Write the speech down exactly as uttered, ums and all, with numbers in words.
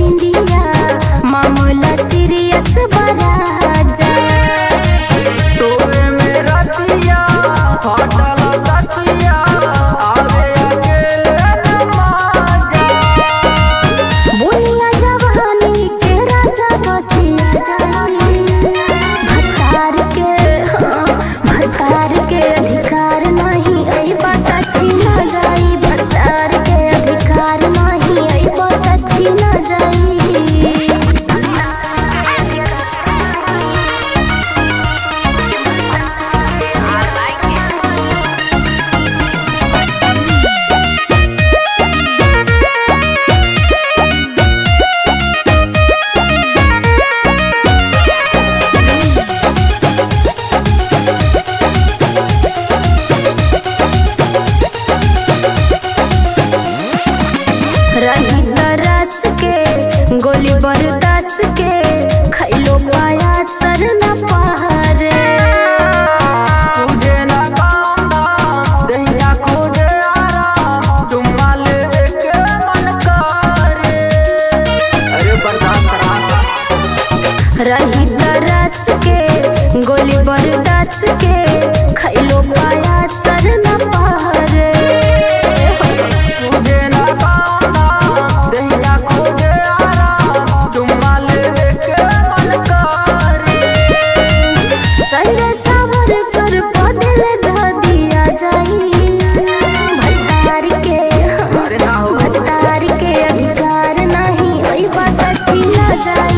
बिंदिया मामला सीरियस बराजा तोरे मेरा दिया फाटल तकिया आवे अकेले नमाजा बोलिया जवानी के राजा बसिया जाई भतार के हाँ, भतार के अधिकार नहीं आई बाटा छीना जाई भतार के अधिकार नहीं आई बाटा छीना जाई। रही तरस के गोली बरदास के खैलो पाया सर न पहारे तुझे ना कांदा दहिया खोजे आराम चुम्मा लेवे के मन करे अरे बर्दाश्त करा रही तरस के गोली बरदास के खैलो पाया सर न पहारे तुझे ना कांदा दहिया खोजे आराम चुम्मा लेवे के मन करे संजय सावर कर बदल धा दिया जाई भतार के अरे ना हो भतार के अधिकार नहीं आई बाटा छीना जाई।